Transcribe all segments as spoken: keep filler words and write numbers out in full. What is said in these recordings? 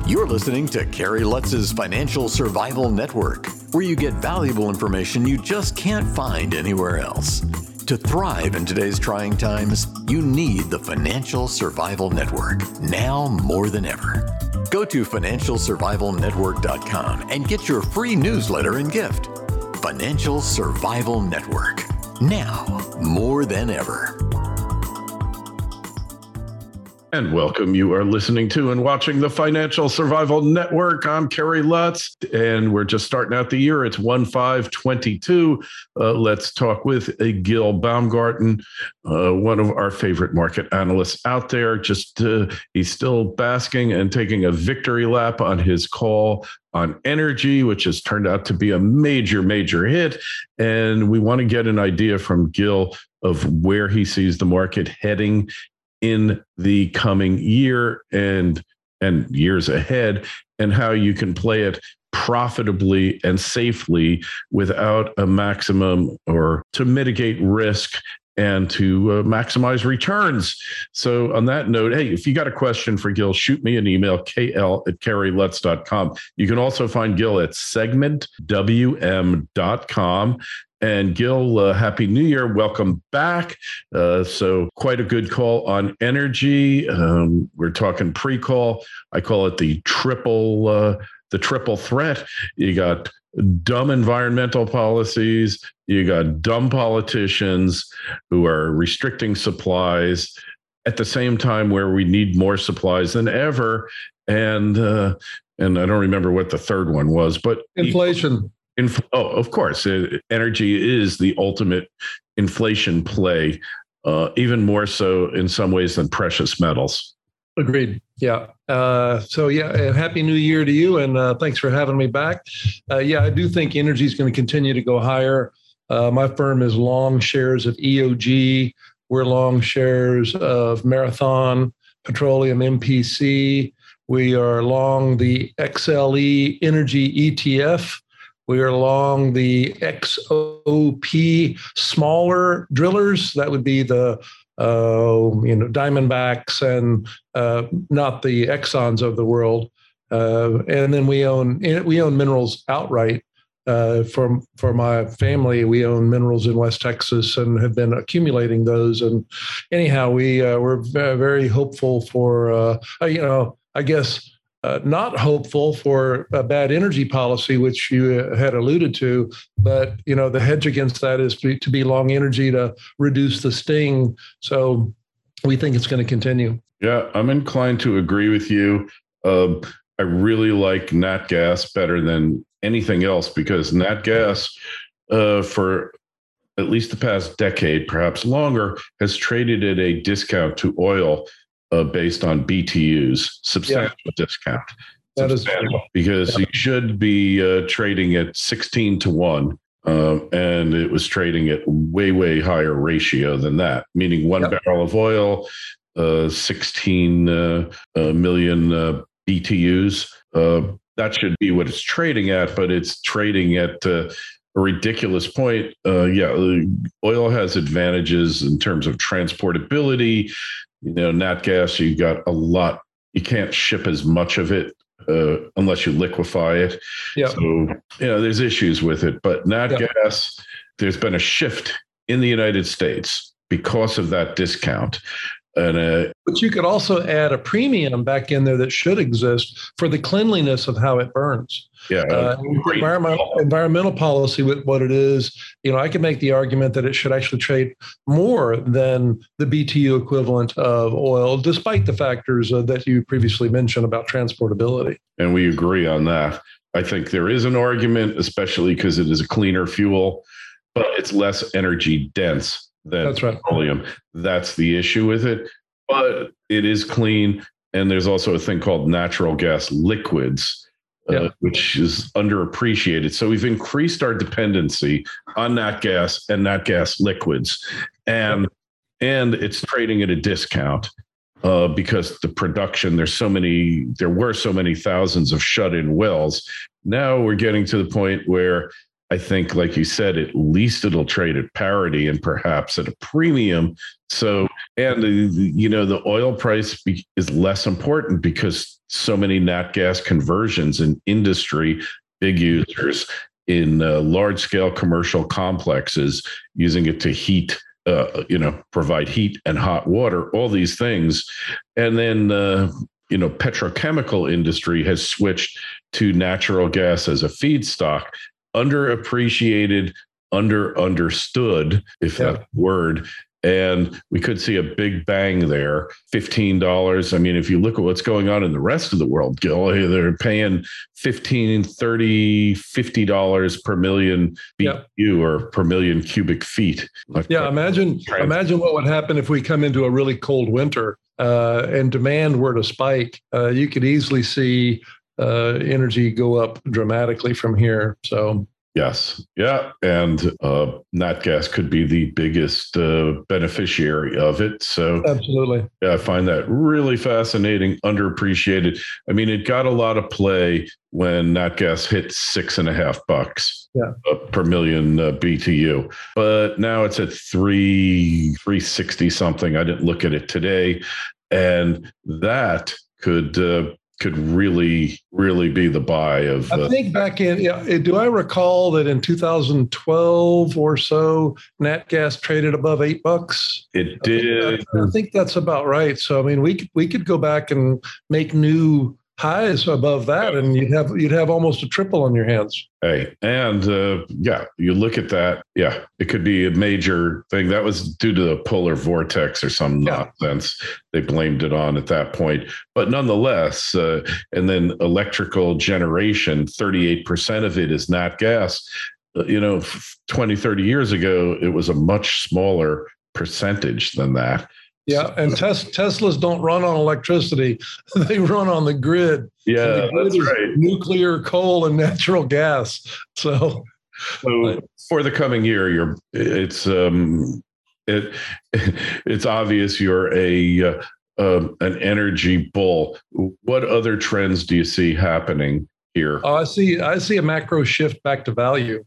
You're listening to Kerry Lutz's Financial Survival Network, where you get valuable information you just can't find anywhere else. To thrive in today's trying times, you need the Financial Survival Network, now more than ever. Go to financial survival network dot com and get your free newsletter and gift. Financial Survival Network, now more than ever. And welcome. You are listening to and watching the Financial Survival Network. I'm Kerry Lutz, and we're just starting out the year. It's one five twenty-two. Uh, let's talk with uh, Gil Baumgarten, uh, one of our favorite market analysts out there. Just uh, he's still basking and taking a victory lap on his call on energy, which has turned out to be a major, major hit. And we want to get an idea from Gil of where he sees the market heading in the coming year and and years ahead, and how you can play it profitably and safely without a maximum, or to mitigate risk and to uh, maximize returns. So on that note, hey, if you got a question for Gil, shoot me an email, k l at kerry lutz dot com. You can also find Gil at segment w m dot com. And Gil, uh, Happy New Year. Welcome back. Uh, so quite a good call on energy. Um, we're talking pre-call. I call it the triple, uh, the triple threat. You got dumb environmental policies. You got dumb politicians who are restricting supplies at the same time where we need more supplies than ever. And, uh, and I don't remember what the third one was, but inflation. Inf- oh, of course. Uh, energy is the ultimate inflation play, uh, even more so in some ways than precious metals. Agreed. Yeah. Uh, so, yeah, and Happy New Year to you. And uh, thanks for having me back. Uh, yeah, I do think energy is going to continue to go higher. Uh, my firm is long shares of E O G. We're long shares of Marathon Petroleum M P C. We are long the X L E Energy E T F. We are long the X O P smaller drillers. That would be the uh, you know Diamondbacks and uh, not the Exxons of the world. Uh, and then we own we own minerals outright. Uh, for for my family, we own minerals in West Texas and have been accumulating those. And anyhow, we uh, we're very hopeful for uh, you know I guess. Uh, not hopeful for a bad energy policy, which you uh, had alluded to, but you know the hedge against that is to, to be long energy to reduce the sting. So we think it's going to continue. Yeah, I'm inclined to agree with you. Uh, I really like nat gas better than anything else because nat gas, uh, for at least the past decade, perhaps longer, has traded at a discount to oil. Uh, based on B T Us, substantial yeah. discount. That substantial, is because yeah. you should be uh, trading at sixteen to one, uh, and it was trading at way, way higher ratio than that, meaning one yep. barrel of oil, uh, sixteen uh, uh, million uh, B T Us. Uh, that should be what it's trading at, but it's trading at uh, a ridiculous point. Uh, yeah, oil has advantages in terms of transportability. You know, nat gas, you got a lot. You can't ship as much of it uh, unless you liquefy it. Yep. So, you know, there's issues with it. But nat yep. gas, there's been a shift in the United States because of that discount. And, uh, but you could also add a premium back in there that should exist for the cleanliness of how it burns. Yeah, uh, environmental environmental policy with what it is. You know, I could make the argument that it should actually trade more than the B T U equivalent of oil, despite the factors uh, that you previously mentioned about transportability. And we agree on that. I think there is an argument, especially because it is a cleaner fuel, but it's less energy dense than That's right. petroleum. That's the issue with it. But it is clean. And there's also a thing called natural gas liquids, uh, yeah. which is underappreciated. So we've increased our dependency on nat gas and nat gas liquids. And, and it's trading at a discount uh, because the production, there's so many, there were so many thousands of shut-in wells. Now we're getting to the point where I think, like you said, at least it'll trade at parity and perhaps at a premium. So, and, uh, you know, the oil price be, is less important because so many nat gas conversions in industry, big users in uh, large scale commercial complexes, using it to heat, uh, you know, provide heat and hot water, all these things. And then, uh, you know, petrochemical industry has switched to natural gas as a feedstock, underappreciated, under understood, if Yeah. that's a word. And we could see a big bang there. fifteen dollars. I mean, if you look at what's going on in the rest of the world, Gil, they're paying fifteen, thirty, fifty dollars per million B T U, yeah, or per million cubic feet. Like, yeah, imagine trans- imagine what would happen if we come into a really cold winter uh, and demand were to spike. Uh, you could easily see uh, energy go up dramatically from here. So. Yes. Yeah. And uh, nat gas could be the biggest uh, beneficiary of it. So absolutely. Yeah, I find that really fascinating, underappreciated. I mean, it got a lot of play when nat gas hit six and a half bucks yeah. uh, per million uh, B T U. But now it's at three, three sixty something. I didn't look at it today. And that could uh, could really, really be the buy of. Uh, I think back in, yeah, do I recall that in two thousand twelve or so, nat gas traded above eight bucks? It did. I think, that, I think that's about right. So, I mean, we could, we could go back and make new highs above that, and you'd have you'd have almost a triple on your hands. Hey, and uh, yeah, you look at that. Yeah, it could be a major thing. That was due to the polar vortex or some yeah. nonsense they blamed it on at that point. But nonetheless, uh, and then electrical generation, thirty-eight percent of it is nat gas. Uh, you know, twenty, thirty years ago, it was a much smaller percentage than that. Yeah, and tes- Teslas don't run on electricity; they run on the grid. Yeah, the grid that's right. Nuclear, coal, and natural gas. So, so for the coming year, you're it's um, it it's obvious you're a uh, um, an energy bull. What other trends do you see happening here? Oh, I see. I see a macro shift back to value.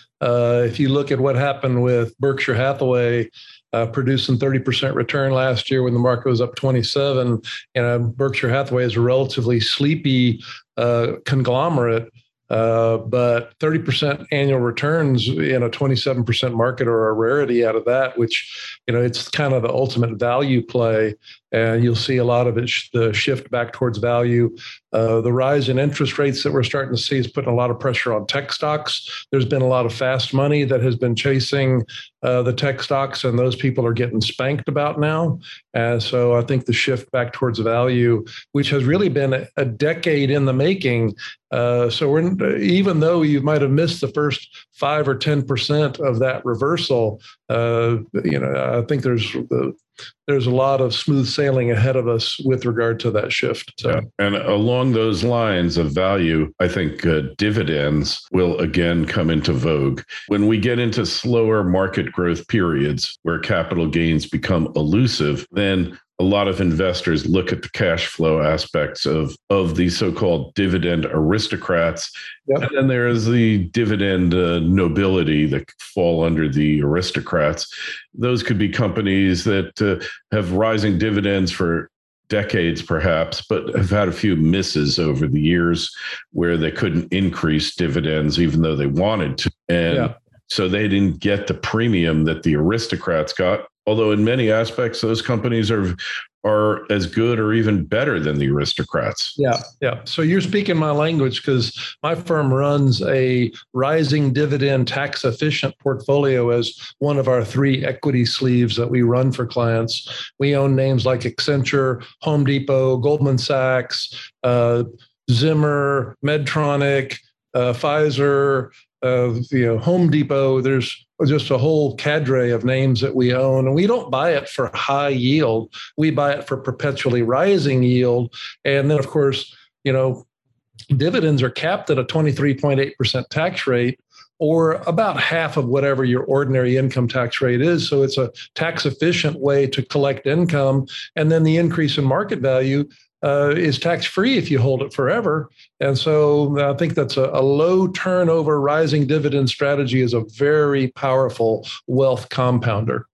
Uh, if you look at what happened with Berkshire Hathaway. Uh, producing thirty percent return last year when the market was up twenty-seven. And uh, Berkshire Hathaway is a relatively sleepy uh, conglomerate, uh, but thirty percent annual returns in a twenty-seven percent market are a rarity out of that, which, you know, it's kind of the ultimate value play. And you'll see a lot of it, sh- the shift back towards value. Uh, the rise in interest rates that we're starting to see is putting a lot of pressure on tech stocks. There's been a lot of fast money that has been chasing uh, the tech stocks, and those people are getting spanked about now. And so I think the shift back towards value, which has really been a, a decade in the making. Uh, so we're, even though you might have missed the first five or ten percent of that reversal, uh, you know, I think there's the there's a lot of smooth sailing ahead of us with regard to that shift. So. Yeah. And along those lines of value, I think uh, dividends will again come into vogue. When we get into slower market growth periods where capital gains become elusive, then a lot of investors look at the cash flow aspects of, of the so-called dividend aristocrats. Yep. And then there is the dividend uh, nobility that fall under the aristocrats. Those could be companies that uh, have rising dividends for decades, perhaps, but have had a few misses over the years where they couldn't increase dividends even though they wanted to. And yeah. so they didn't get the premium that the aristocrats got. Although in many aspects, those companies are are as good or even better than the aristocrats. Yeah, yeah. So you're speaking my language because my firm runs a rising dividend tax efficient portfolio as one of our three equity sleeves that we run for clients. We own names like Accenture, Home Depot, Goldman Sachs, uh, Zimmer, Medtronic, uh, Pfizer, uh, you know, Home Depot. There's just a whole cadre of names that we own, and we don't buy it for high yield. We buy it for perpetually rising yield. And then, of course, you know, dividends are capped at a twenty-three point eight percent tax rate, or about half of whatever your ordinary income tax rate is. So it's a tax efficient way to collect income. And then the increase in market value Uh, is tax-free if you hold it forever. And so I think that's a, a low turnover rising dividend strategy is a very powerful wealth compounder.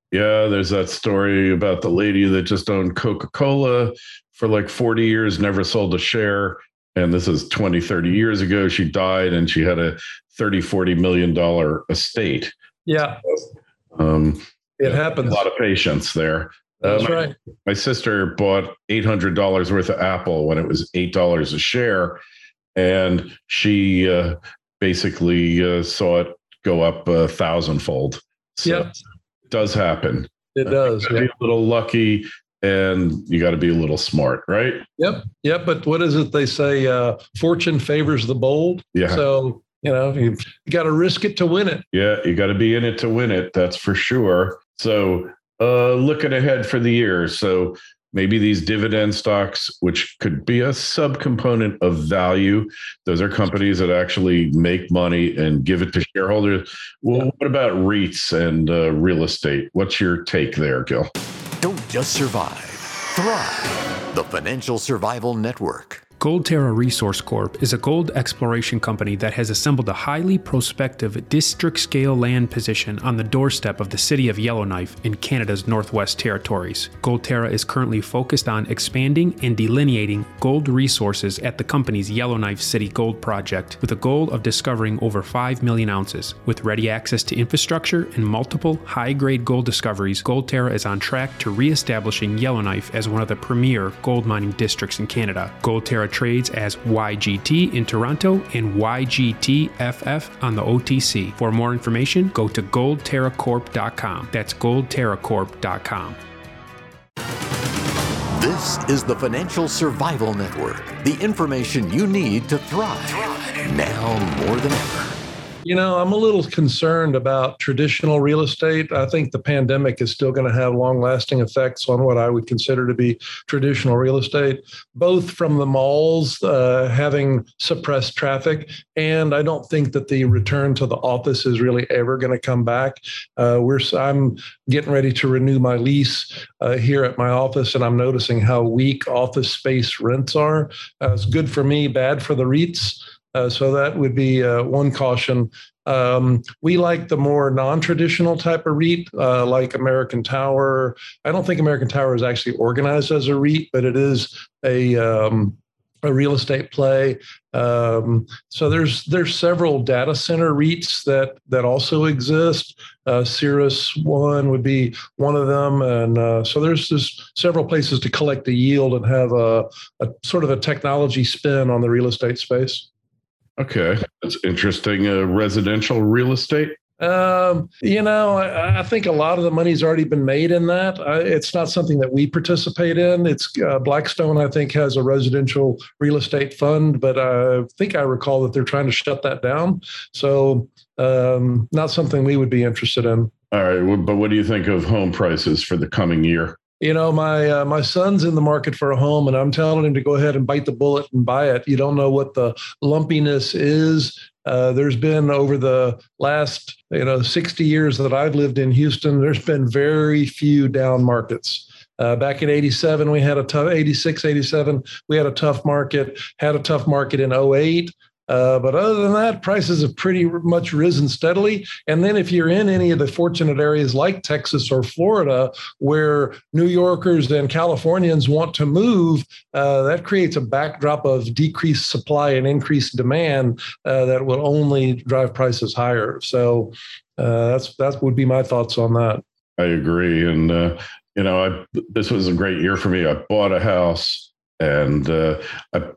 Yeah, there's that story about the lady that just owned Coca-Cola for like forty years, never sold a share. And this is twenty, thirty years ago. She died and she had a thirty, forty million dollar estate. Yeah. Um, it yeah, happens. A lot of patience there. That's uh, my, right. My sister bought eight hundred dollars worth of Apple when it was eight dollars a share. And she uh, basically uh, saw it go up a thousandfold. So yeah. It does happen. It does. You gotta yeah. be a little lucky and you got to be a little smart, right? Yep. Yep. But what is it they say? Uh, fortune favors the bold. Yeah. So, you know, you, you got to risk it to win it. Yeah. You got to be in it to win it. That's for sure. So uh, looking ahead for the year. So maybe these dividend stocks, which could be a subcomponent of value. Those are companies that actually make money and give it to shareholders. Well, what about REITs and uh, real estate? What's your take there, Gil? Don't just survive, thrive. The Financial Survival Network. Goldterra Resource Corp is a gold exploration company that has assembled a highly prospective district-scale land position on the doorstep of the city of Yellowknife in Canada's Northwest Territories. Goldterra is currently focused on expanding and delineating gold resources at the company's Yellowknife City Gold Project with a goal of discovering over five million ounces. With ready access to infrastructure and multiple high-grade gold discoveries, Goldterra is on track to re-establishing Yellowknife as one of the premier gold mining districts in Canada. Goldterra trades as Y G T in Toronto and Y G T F F on the O T C. For more information, go to gold terra corp dot com. That's gold terra corp dot com. This is the Financial Survival Network, the information you need to thrive, thrive. Now more than ever. You know, I'm a little concerned about traditional real estate. I think the pandemic is still going to have long-lasting effects on what I would consider to be traditional real estate, both from the malls uh, having suppressed traffic, and I don't think that the return to the office is really ever going to come back. Uh, we're I'm getting ready to renew my lease uh, here at my office, and I'm noticing how weak office space rents are. Uh, it's good for me, bad for the REITs. Uh, so that would be uh, one caution. Um, we like the more non-traditional type of REIT, uh, like American Tower. I don't think American Tower is actually organized as a REIT, but it is a um, a real estate play. Um, so there's there's several data center REITs that that also exist. Uh, Cirrus One would be one of them, and uh, so there's just several places to collect the yield and have a, a sort of a technology spin on the real estate space. Okay, that's interesting. Uh, residential real estate? Um, you know, I, I think a lot of the money's already been made in that. I, it's not something that we participate in. It's uh, Blackstone, I think, has a residential real estate fund, but I think I recall that they're trying to shut that down. So um, not something we would be interested in. All right, well, but what do you think of home prices for the coming year? You know, my uh, my son's in the market for a home, and I'm telling him to go ahead and bite the bullet and buy it. You don't know what the lumpiness is. Uh, there's been over the last, you know, sixty years that I've lived in Houston, there's been very few down markets. Uh, back in eighty-seven, we had a tough, eighty-six, eighty-seven, we had a tough market, had a tough market in oh eight. Uh, but other than that, prices have pretty much risen steadily. And then if you're in any of the fortunate areas like Texas or Florida, where New Yorkers and Californians want to move, uh, that creates a backdrop of decreased supply and increased demand uh, that will only drive prices higher. So uh, that's that would be my thoughts on that. I agree. And, uh, you know, I, this was a great year for me. I bought a house and uh, I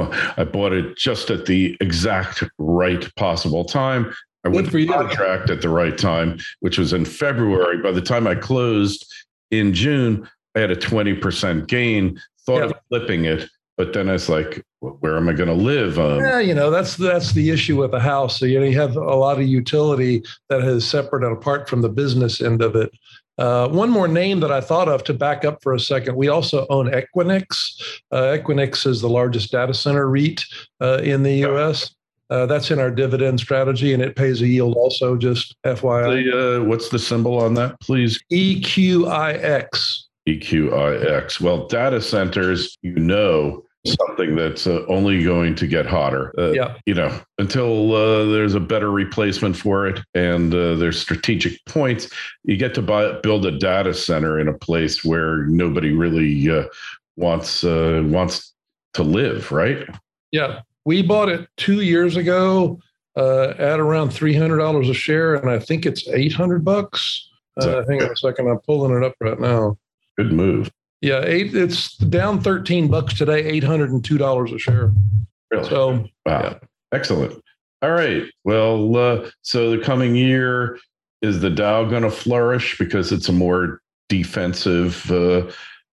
I bought it just at the exact right possible time. I went to contract at the right time, which was in February. By the time I closed in June, I had a twenty percent gain, thought yeah. of flipping it. But then I was like, where am I going to live? Um, yeah, you know, that's that's the issue with the house. So, you know, you have a lot of utility that is separate and apart from the business end of it. Uh, one more name that I thought of to back up for a second. We also own Equinix. Uh, Equinix is the largest data center REIT uh, in the U S. Uh, that's in our dividend strategy, and it pays a yield also, just F Y I. The, uh, what's the symbol on that, please? E Q I X. E Q I X. Well, data centers, you know, something that's uh, only going to get hotter. Uh, yeah. You know, until uh, there's a better replacement for it and uh, there's strategic points, you get to buy, build a data center in a place where nobody really uh, wants uh, wants to live, right? Yeah. We bought it two years ago uh, at around three hundred dollars a share, and I think it's eight hundred bucks. Uh, hang on a second. I'm pulling it up right now. Good move. Yeah, eight. It's down thirteen bucks today, eight hundred and two dollars a share. Really? So, wow, yeah. Excellent. All right. Well, uh, so the coming year, is the Dow going to flourish because it's a more defensive uh,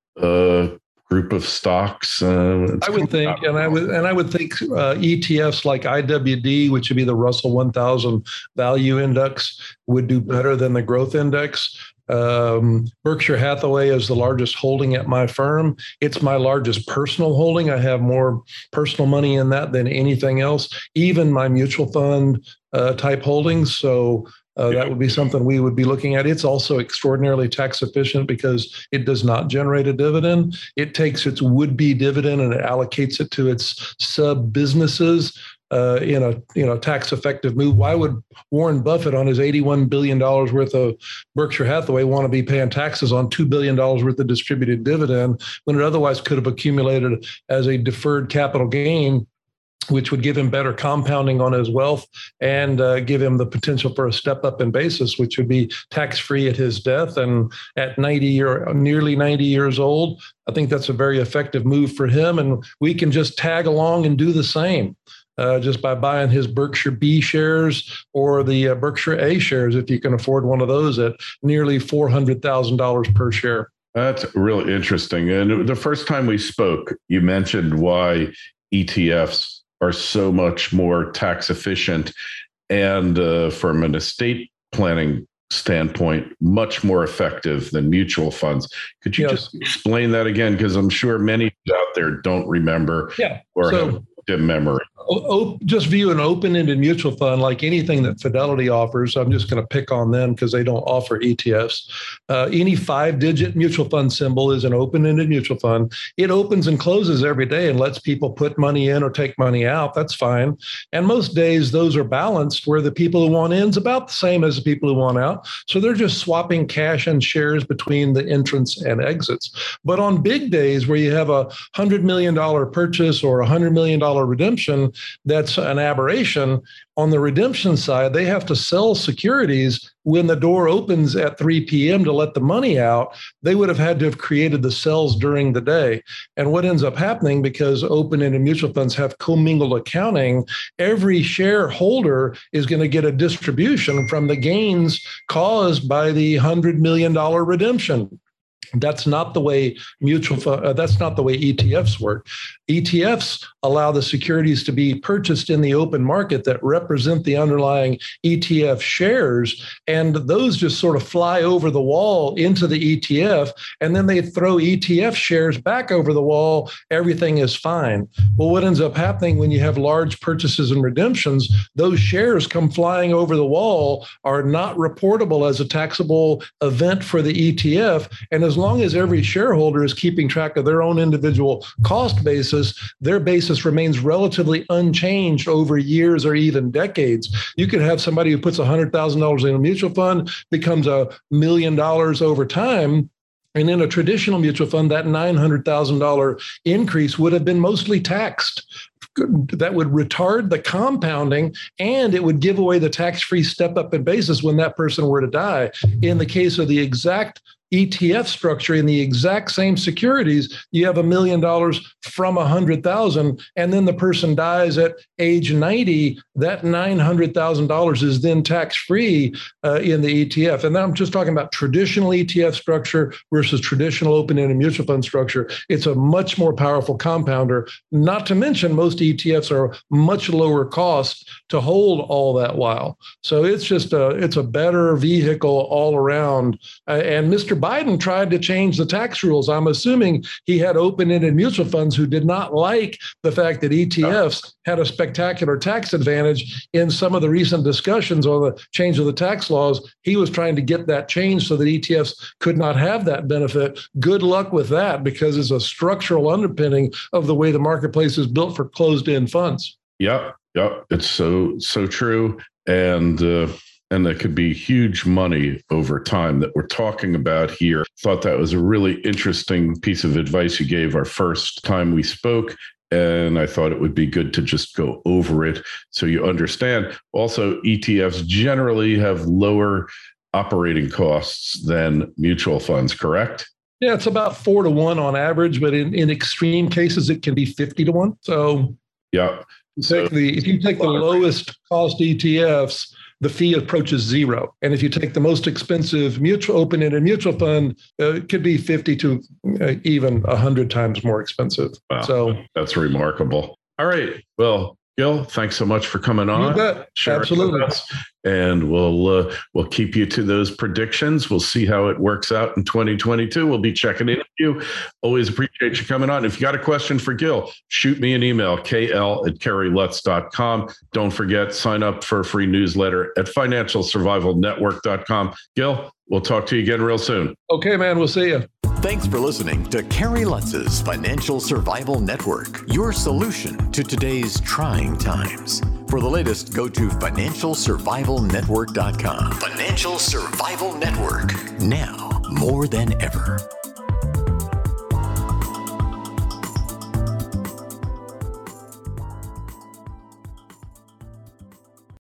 uh, group of stocks? Uh, I would think, and I would, and I would think uh, E T Fs like I W D, which would be the Russell one thousand Value Index, would do better than the Growth Index. Um, Berkshire Hathaway is the largest holding at my firm. It's my largest personal holding. I have more personal money in that than anything else, even my mutual fund uh, type holdings. So uh, that would be something we would be looking at. It's also extraordinarily tax efficient because it does not generate a dividend. It takes its would-be dividend and it allocates it to its sub businesses. Uh, in a you know tax effective move. Why would Warren Buffett on his eighty-one billion dollars worth of Berkshire Hathaway want to be paying taxes on two billion dollars worth of distributed dividend when it otherwise could have accumulated as a deferred capital gain, which would give him better compounding on his wealth and uh, give him the potential for a step up in basis, which would be tax free at his death. And at ninety or nearly ninety years old, I think that's a very effective move for him. And we can just tag along and do the same. Uh, just by buying his Berkshire B shares or the uh, Berkshire A shares, if you can afford one of those at nearly four hundred thousand dollars per share. That's really interesting. And the first time we spoke, you mentioned why E T Fs are so much more tax efficient and uh, from an estate planning standpoint, much more effective than mutual funds. Could you Yes. just explain that again? Because I'm sure many out there don't remember Yeah. or So, have dim memory. O- just view an open-ended mutual fund like anything that Fidelity offers. I'm just going to pick on them because they don't offer E T Fs. Uh, any five-digit mutual fund symbol is an open-ended mutual fund. It opens and closes every day and lets people put money in or take money out. That's fine. And most days, those are balanced where the people who want in is about the same as the people who want out. So they're just swapping cash and shares between the entrants and exits. But on big days where you have a one hundred million dollars purchase or a one hundred million dollars redemption, that's an aberration. On the redemption side, they have to sell securities when the door opens at three p.m. to let the money out. They would have had to have created the sells during the day. And what ends up happening, because open-ended mutual funds have commingled accounting, every shareholder is going to get a distribution from the gains caused by the one hundred million dollars redemption. That's not the way mutual fund, uh, that's not the way E T Fs work. E T Fs allow the securities to be purchased in the open market that represent the underlying E T F shares, and those just sort of fly over the wall into the E T F, and then they throw E T F shares back over the wall. Everything is fine. Well, what ends up happening when you have large purchases and redemptions, those shares come flying over the wall, are not reportable as a taxable event for the E T F, and as long as every shareholder is keeping track of their own individual cost basis, their basis remains relatively unchanged over years or even decades. You could have somebody who puts one hundred thousand dollars in a mutual fund, becomes a million dollars over time. And in a traditional mutual fund, that nine hundred thousand dollars increase would have been mostly taxed. That would retard the compounding, and it would give away the tax-free step-up in basis when that person were to die. In the case of the exact E T F structure in the exact same securities, you have a million dollars from a hundred thousand, and then the person dies at age ninety. That nine hundred thousand dollars is then tax-free uh, in the E T F. And I'm just talking about traditional E T F structure versus traditional open-ended mutual fund structure. It's a much more powerful compounder. Not to mention, most most E T Fs are much lower cost to hold all that while. So it's just a it's a better vehicle all around. Uh, and Mister Biden tried to change the tax rules. I'm assuming he had open-ended mutual funds who did not like the fact that E T Fs had a spectacular tax advantage in some of the recent discussions on the change of the tax laws. He was trying to get that changed so that E T Fs could not have that benefit. Good luck with that, because it's a structural underpinning of the way the marketplace is built for closed-end funds. Yep, yep. It's so, so true. And, uh, and that could be huge money over time that we're talking about here. Thought that was a really interesting piece of advice you gave our first time we spoke. And I thought it would be good to just go over it so you understand. Also, E T Fs generally have lower operating costs than mutual funds, correct? Yeah, it's about four to one on average, but in, in extreme cases, it can be fifty to one. So, yeah. So, take the, if you take the lowest cost E T Fs, the fee approaches zero. And if you take the most expensive mutual open-ended mutual fund, uh, it could be fifty to uh, even one hundred times more expensive. Wow, so that's remarkable. All right. Well, Gil, thanks so much for coming on. You bet. Absolutely. And we'll uh, we'll keep you to those predictions. We'll see how it works out in twenty twenty-two. We'll be checking in with you. Always appreciate you coming on. If you got a question for Gil, shoot me an email, k l at kerry lutz dot com. Don't forget, sign up for a free newsletter at financial survival network dot com. Gil, we'll talk to you again real soon. Okay, man. We'll see you. Thanks for listening to Kerry Lutz's Financial Survival Network, your solution to today's trying times. For the latest, go to financial survival network dot com. Financial Survival Network, now more than ever.